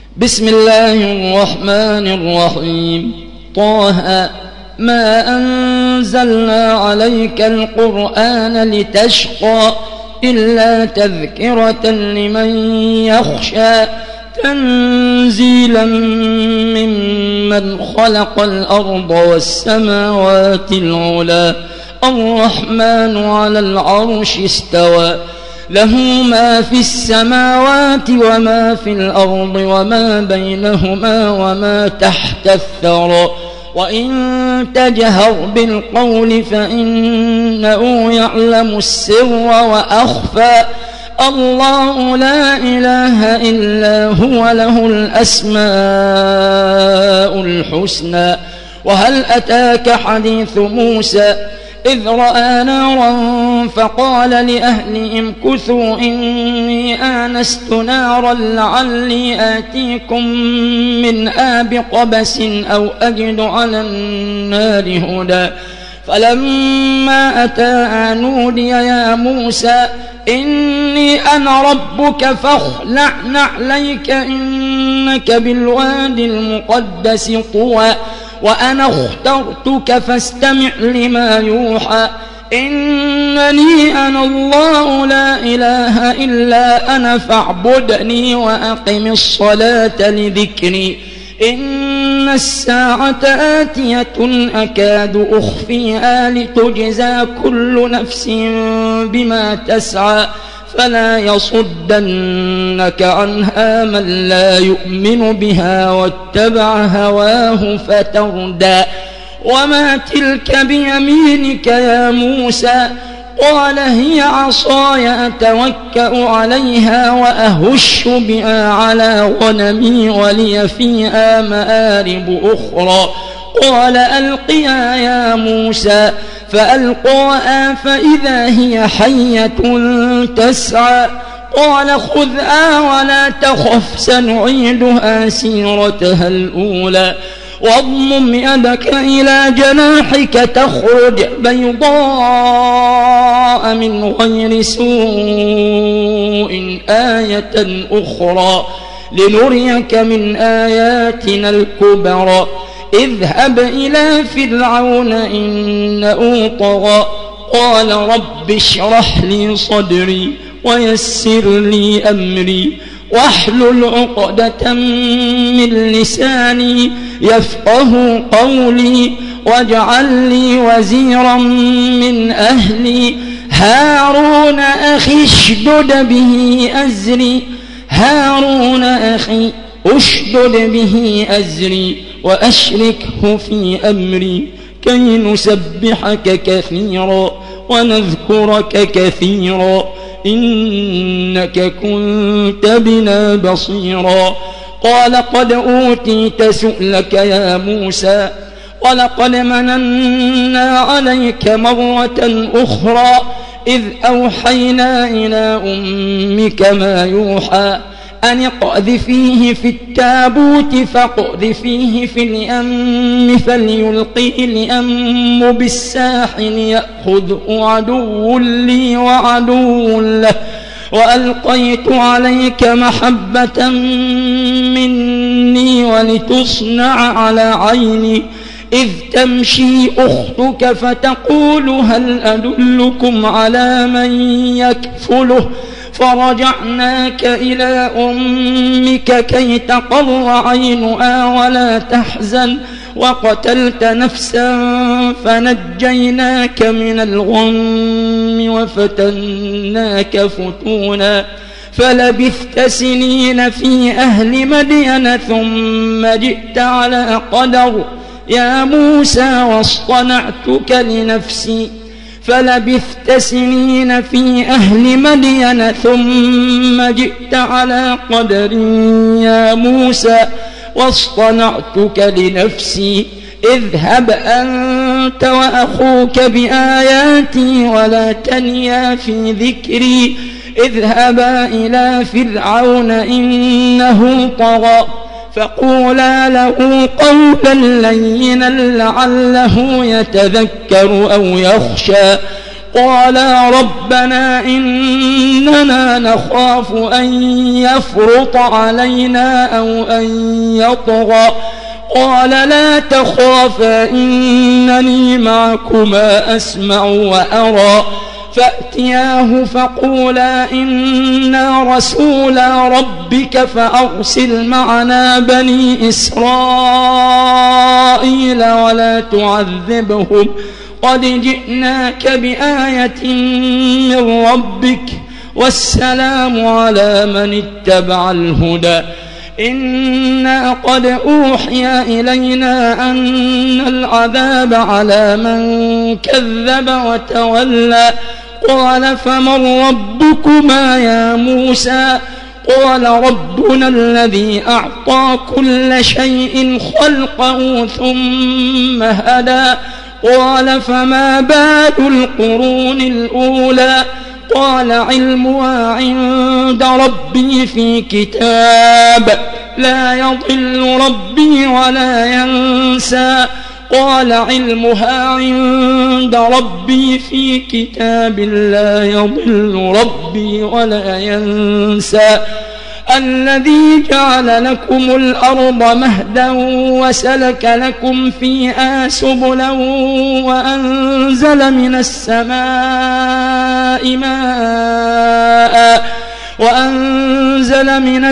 بسم الله الرحمن الرحيم. طه ما أنزلنا عليك القرآن لتشقى إلا تذكرة لمن يخشى تنزيلا ممن خلق الأرض والسماوات العلى الرحمن على العرش استوى له ما في السماوات وما في الأرض وما بينهما وما تحت الثرى وإن تجهر بالقول فإنه يعلم السر وأخفى الله لا إله إلا هو له الأسماء الحسنى. وهل أتاك حديث موسى إذ رأى نارا فقال لأهلهم امكثوا إني آنست نارا لعلي آتيكم منها بقبس أو أجد على النار هدى فلما أتاها نودي يا موسى إني أنا ربك فاخلع نعليك إنك بالوادي المقدس طوى وأنا اخترتك فاستمع لما يوحى إنني أنا الله لا إله إلا أنا فاعبدني وأقم الصلاة لذكري إن الساعة آتية أكاد أخفيها لتجزى كل نفس بما تسعى فلا يصدنك عنها من لا يؤمن بها واتبع هواه فتردى. وما تلك بيمينك يا موسى قال هي عصاي أتوكأ عليها وأهش بها على غنمي ولي فيها مآرب أخرى قال ألقيها يا موسى فألقاها فإذا هي حية تسعى قال خذها ولا تخف سنعيدها سيرتها الأولى واضمم يدك إلى جناحك تخرج بيضاء من غير سوء آية أخرى لنريك من آياتنا الكبرى اذهب إلى فرعون إنه طغى قال رب اشرح لي صدري ويسر لي أمري واحلل عقدة من لساني يفقه قولي واجعل لي وزيرا من أهلي هارون أخي اشدد به أزري هارون أخي أشدد به أزري وأشركه في أمري كي نسبحك كثيرا ونذكرك كثيرا إنك كنت بنا بصيرا قال قد أوتيت سؤلك يا موسى ولقد مننا عليك مرة أخرى إذ أوحينا إلى أمك ما يوحى أن اقذفيه في التابوت فاقذفيه في اليم فليلقه اليم بالساحل يأخذه عدو لي وعدو له وألقيت عليك محبة مني ولتصنع على عيني إذ تمشي أختك فتقول هل أدلكم على من يكفله فرجعناك إلى أمك كي تقر عينها ولا تحزن وقتلت نفسا فنجيناك من الغم وفتناك فتونا فلبثت سنين في أهل مدين ثم جئت على قدر يا موسى واصطنعتك لنفسي فلبثت سنين في أهل مدين ثم جئت على قدر يا موسى واصطنعتك لنفسي اذهب أنت وأخوك بآياتي ولا تنيا في ذكري اذهبا إلى فرعون إنه طغى فقولا له قولا لينا لعله يتذكر أو يخشى قالا ربنا إننا نخاف أن يفرط علينا أو أن يطغى قال لا تخافا إنني معكما أسمع وأرى فأتياه فقولا إنا رسولا ربك فأرسل معنا بني إسرائيل ولا تعذبهم قد جئناك بآية من ربك والسلام على من اتبع الهدى إنا قد أوحي إلينا أن العذاب على من كذب وتولى قال فمن ربكما يا موسى قال ربنا الذي أعطى كل شيء خلقه ثم هدى قال فما بال القرون الأولى قال علمها عند ربي في كتاب لا يضل ربي ولا ينسى قال علمها عند ربي في كتاب لا يضل ربي ولا ينسى الذي جعل لكم الأرض مهدا وسلك لكم فيها سبلا وأنزل من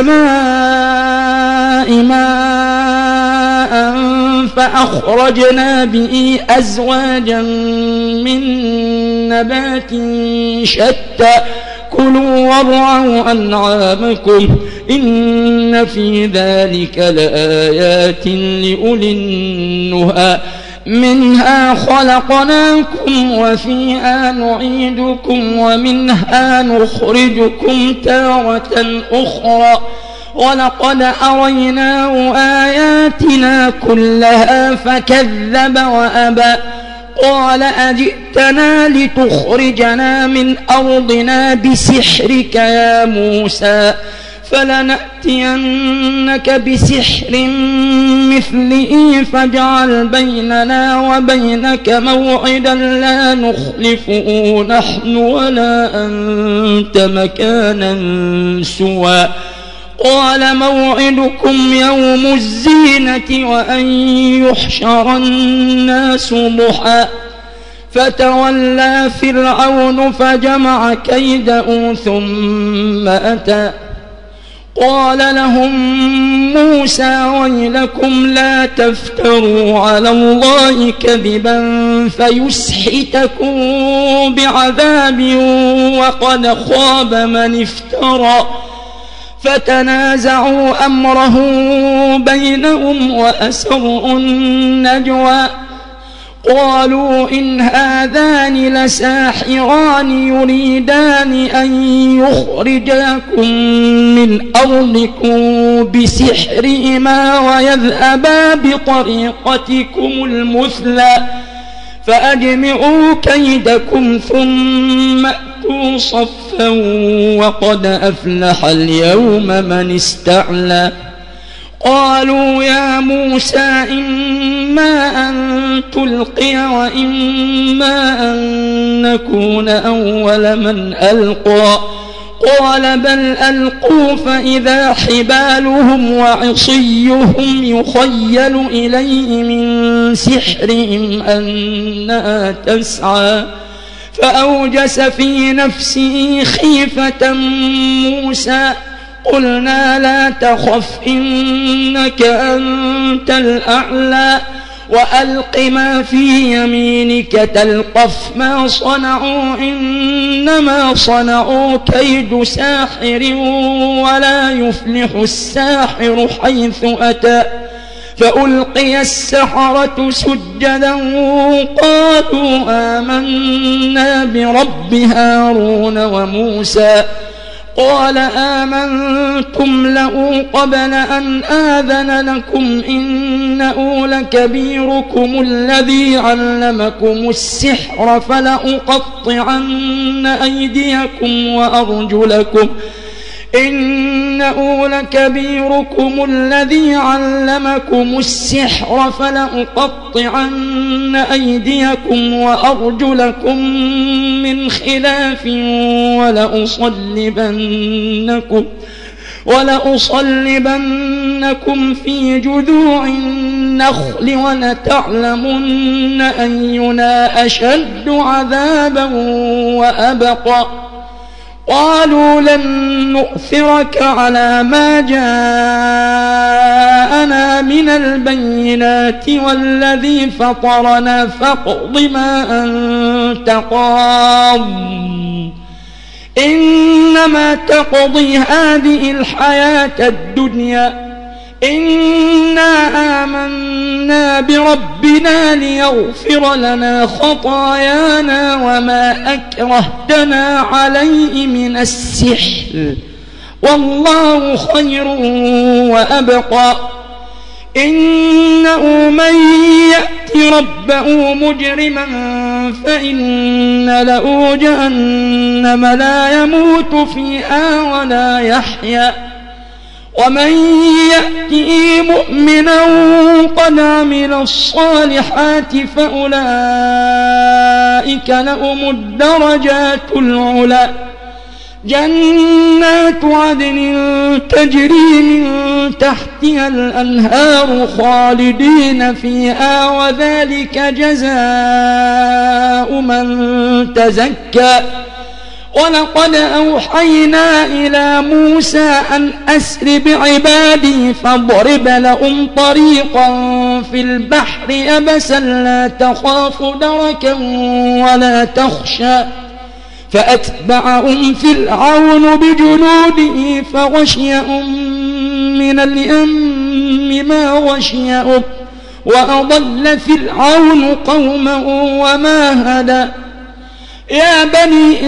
السماء ماء فأخرجنا به أزواجا من نبات شتى كلوا وارعوا أنعامكم إن في ذلك لآيات لأولي النهى منها خلقناكم وفيها نعيدكم ومنها نخرجكم تارة أخرى ولقد أريناه آياتنا كلها فكذب وأبى قال أجئتنا لتخرجنا من أرضنا بسحرك يا موسى فلنأتينك بسحر مثله فاجعل بيننا وبينك موعدا لا نخلفه نحن ولا أنت مكانا سوى قال موعدكم يوم الزينة وأن يحشر الناس ضحى فتولى فرعون فجمع كيده ثم أتى قال لهم موسى ويلكم لا تفتروا على الله كذبا فيسحتكم بعذاب وقد خاب من افترى فتنازعوا أمره بينهم وأسروا النجوى قالوا إن هذان لساحران يريدان أن يخرجاكم من أرضكم بسحرهما ويذهبا بطريقتكم المثلى فأجمعوا كيدكم ثم أتوا صفا وقد أفلح اليوم من استعلى قالوا يا موسى إما أن تلقي وإما أن نكون أول من ألقى قال بل ألقوا فإذا حبالهم وعصيهم يخيل إليه من سحرهم أنها تسعى فأوجس في نفسه خيفة موسى قلنا لا تخف إنك أنت الأعلى وألق ما في يمينك تلقف ما صنعوا إنما صنعوا كيد ساحر ولا يفلح الساحر حيث أتى فألقي السحرة سجدا قالوا آمنا برب هارون وموسى قال آمنتم له قبل أن آذن لكم إنه لكبيركم الذي علمكم السحر فلأقطعن أيديكم وأرجلكم إنه لكبيركم الذي علمكم السحر فلأقطعن أيديكم وأرجلكم من خلاف ولأصلبنكم في جذوع النخل ولتعلمن أينا أشد عذابا وأبقى قالوا لن نؤثرك على ما جاءنا من البينات والذي فطرنا فاقض ما أنت قاض إنما تقضي هذه الحياة الدنيا إنا آمنا بربنا ليغفر لنا خطايانا وما أكرهتنا عليه من السحر والله خير وأبقى إنه من يأت ربه مجرما فإن له جهنم لا يموت فيها ولا يحيا ومن يأته مؤمنا قد عمل الصالحات فأولئك لهم الدرجات العلى جنات عدن تجري من تحتها الأنهار خالدين فيها وذلك جزاء من تزكى ولقد أوحينا إلى موسى أن أسر بعبادي فاضرب لهم طريقا في البحر يبسا لا تخاف دركا ولا تخشى فأتبعهم فرعون بجنوده فغشيهم من اليم ما غشيهم وأضل فرعون قومه وما هدى يا بني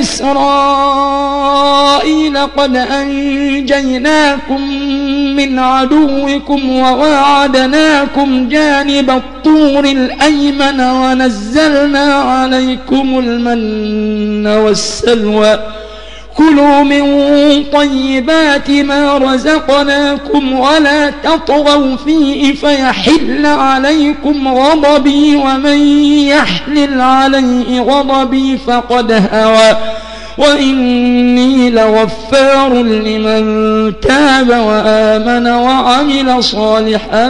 إسرائيل قد أنجيناكم من عدوكم وواعدناكم جانب الطور الأيمن ونزلنا عليكم المن والسلوى كلوا من طيبات ما رزقناكم ولا تطغوا فيه فيحل عليكم غضبي ومن يحلل عليه غضبي فقد هوى وإني لغفار لمن تاب وآمن وعمل صالحا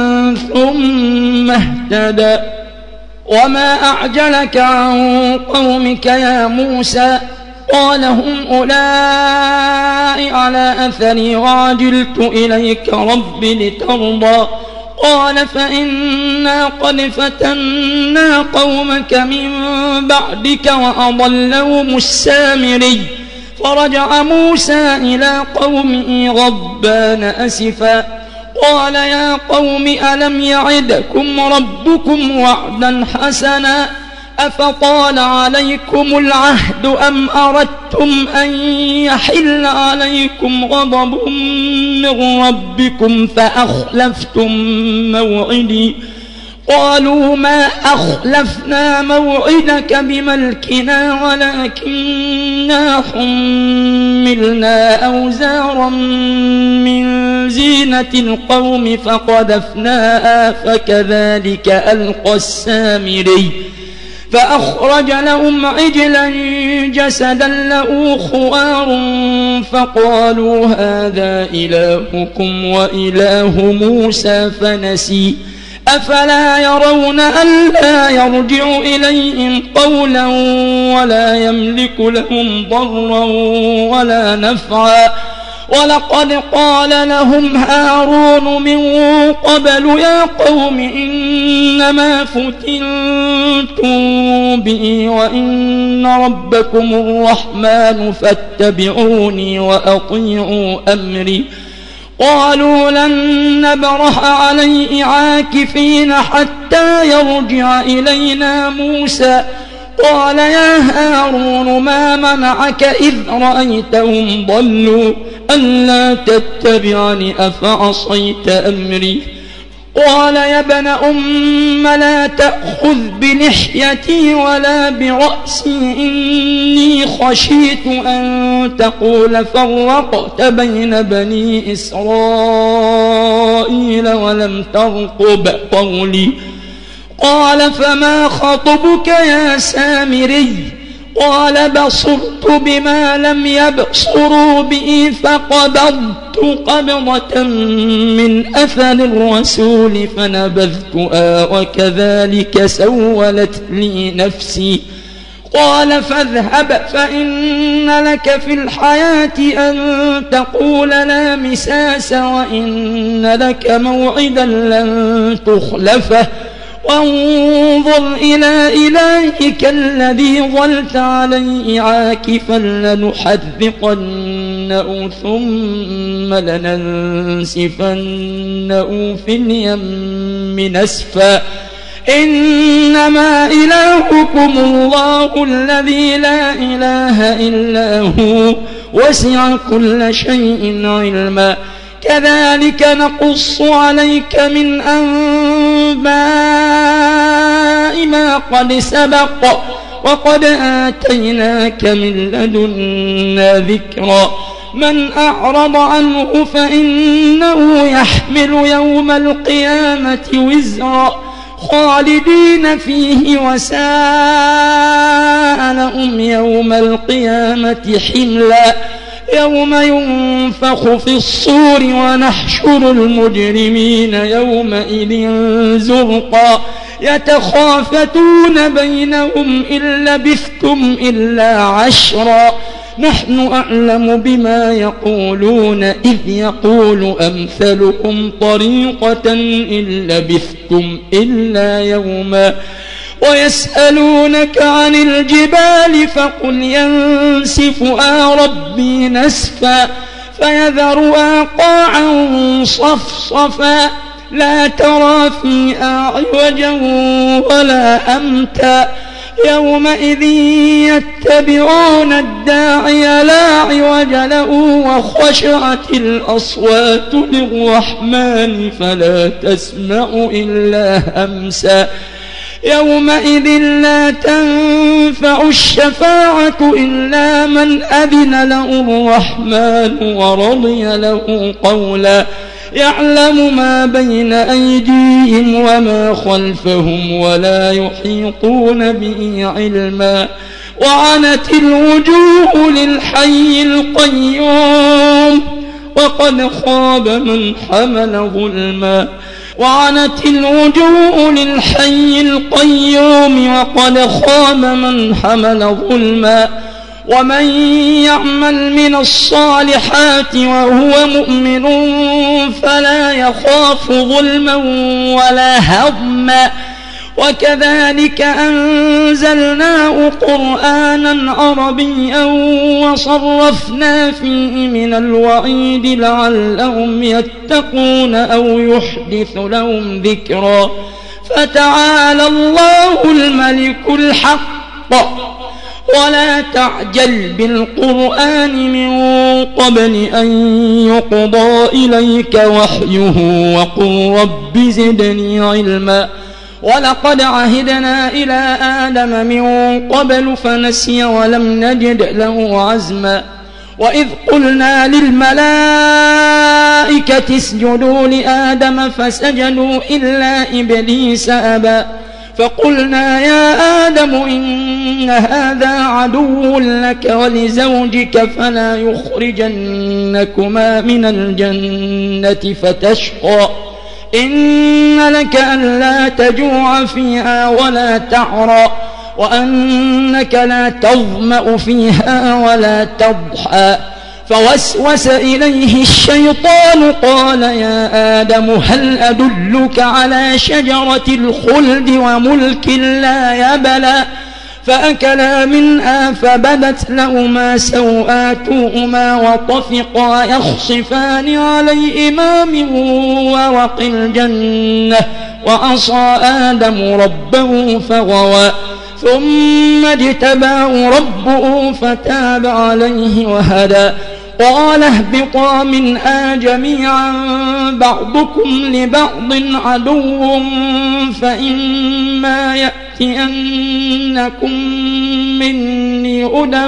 ثم اهتدى وما أعجلك عن قومك يا موسى قال هم أولئك على أثري وعجلت إليك رب لترضى قال فإنا قد فتنا قومك من بعدك وأضلهم السامري فرجع موسى إلى قومه غضبان أسفا قال يا قوم ألم يعدكم ربكم وعدا حسنا أفطال عليكم العهد أم أردتم أن يحل عليكم غضب من ربكم فأخلفتم موعدي قالوا ما أخلفنا موعدك بملكنا ولكننا حملنا أوزارا من زينة القوم فقذفناها فكذلك ألقى السامري فأخرج لهم عجلا جسدا له خوار فقالوا هذا إلهكم وإله موسى فنسي أفلا يرون ألا يرجع إليهم قولا ولا يملك لهم ضرا ولا نفعا ولقد قال لهم هارون من قبل يا قوم إنما فتنتم به وإن ربكم الرحمن فاتبعوني وأطيعوا أمري قالوا لن نبرح عليه عاكفين حتى يرجع إلينا موسى قال يا هارون ما منعك إذ رأيتهم ضلوا ألا تتبعني أفعصيت أمري قال يا ابن أم لا تأخذ بلحيتي ولا برأسي إني خشيت أن تقول فرقت بين بني إسرائيل ولم ترقب قولي. قال فما خطبك يا سامري؟ قال بصرت بما لم يبصروا به فقبضت قبضة من أثر الرسول فنبذتها وكذلك سولت لي نفسي. قال فاذهب فإن لك في الحياة أن تقول لا مساس وإن لك موعدا لن تخلفه وانظر إلى إلهك الذي ظلت عليه عاكفا لنحرقنه ثم لننسفنه في اليم نسفا إنما إلهكم الله الذي لا إله إلا هو وسع كل شيء علما كذلك نقص عليك من أنباء ما قد سبق وقد آتيناك من لدنا ذكرا من أعرض عنه فإنه يحمل يوم القيامة وزرا خالدين فيه وساء لهم يوم القيامة حملا يوم ينفخ في الصور ونحشر المجرمين يومئذ زرقا يتخافتون بينهم إن لبثتم إلا عشرا نحن أعلم بما يقولون إذ يقول أمثلهم طريقة إن لبثتم إلا يوما ويسألونك عن الجبال فقل ينسفها ربي نسفا فيذرها قاعا صفصفا لا ترى فيها عوجا ولا أمتا يومئذ يتبعون الداعي لا عوج له وخشعت الأصوات للرحمن فلا تسمع إلا همسا يومئذ لا تنفع الشفاعة إلا من أذن له الرحمن ورضي له قولا يعلم ما بين أيديهم وما خلفهم ولا يحيطون به علما وعنت الوجوه للحي القيوم وقد خاب من حمل ظلما وعنت الوجوه للحي القيوم وقد خاب من حمل ظلما ومن يعمل من الصالحات وهو مؤمن فلا يخاف ظلما ولا هضما وكذلك أنزلناه قرآنا عربيا وصرفنا فيه من الوعيد لعلهم يتقون أو يحدث لهم ذكرا فتعالى الله الملك الحق ولا تعجل بالقرآن من قبل أن يقضى إليك وحيه وقل رب زدني علما ولقد عهدنا إلى آدم من قبل فنسي ولم نجد له عزما وإذ قلنا للملائكة اسجدوا لآدم فسجدوا إلا إبليس أبى فقلنا يا آدم إن هذا عدو لك ولزوجك فلا يخرجنكما من الجنة فتشقى إن لك ألا تجوع فيها ولا تعرى وأنك لا تظمأ فيها ولا تضحى فوسوس إليه الشيطان قال يا آدم هل أدلك على شجرة الخلد وملك لا يبلى فأكلا منها فبدت لهما سوآتهما وطفقا يخصفان عليهما من ورق الجنة وعصى آدم ربه فغوى ثم اجتباه ربه فتاب عليه وهدى قال اهبطا منها جميعا بعضكم لبعض عدو فإما يأتينكم مني هدى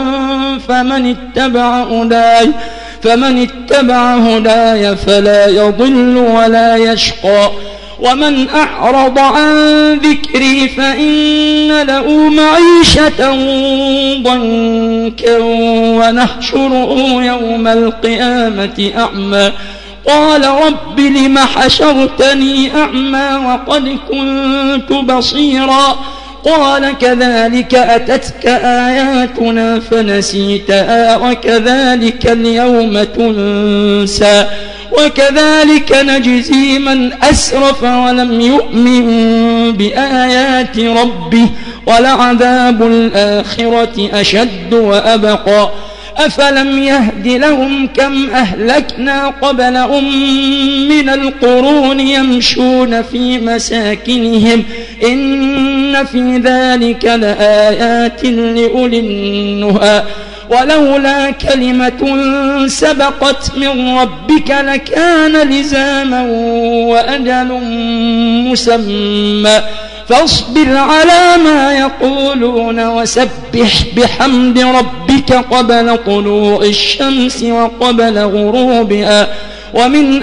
فمن اتبع هداي فلا يضل ولا يشقى ومن أعرض عن ذكري فإن له معيشة ضنكا ونحشره يوم القيامة أعمى قال رب لم حشرتني أعمى وقد كنت بصيرا قال كذلك أتتك آياتنا فنسيتها وكذلك اليوم تنسى وكذلك نجزي من أسرف ولم يؤمن بآيات ربه ولعذاب الآخرة أشد وأبقى أفلم يهد لهم كم أهلكنا قبلهم من القرون يمشون في مساكنهم إن في ذلك لآيات لأولي النهى ولولا كلمة سبقت من ربك لكان لزاما وأجل مسمى فاصبر على ما يقولون وسبح بحمد ربك قبل طلوع الشمس وقبل غروبها ومن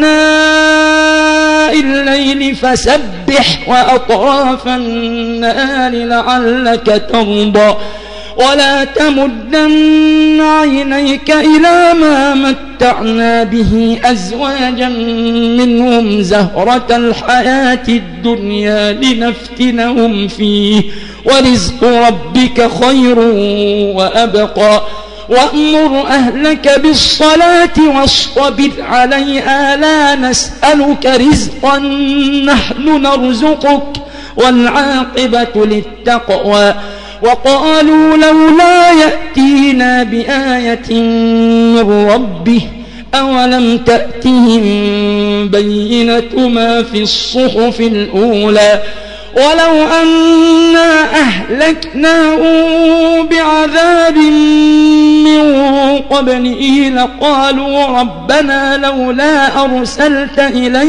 آناء الليل فسبح وأطراف النهار لعلك ترضى ولا تمدن عينيك إلى ما متعنا به أزواجا منهم زهرة الحياة الدنيا لنفتنهم فيه ورزق ربك خير وأبقى وأمر أهلك بالصلاة واصطبر عليها لا نسألك رزقا نحن نرزقك والعاقبة للتقوى وقالوا لولا يأتينا بآية من ربه أولم تأتهم بينة ما في الصحف الأولى ولو أنا أهلكناهم بعذاب من قبله لقالوا ربنا لولا أرسلت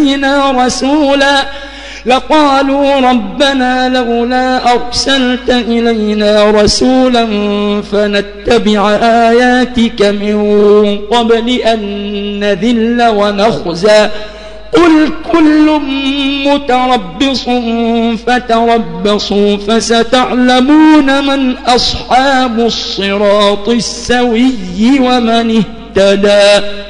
إلينا رسولا فنتبع آياتك من قبل أن نذل ونخزى قل كل متربص فتربصوا فستعلمون من أصحاب الصراط السوي ومن اهتدى.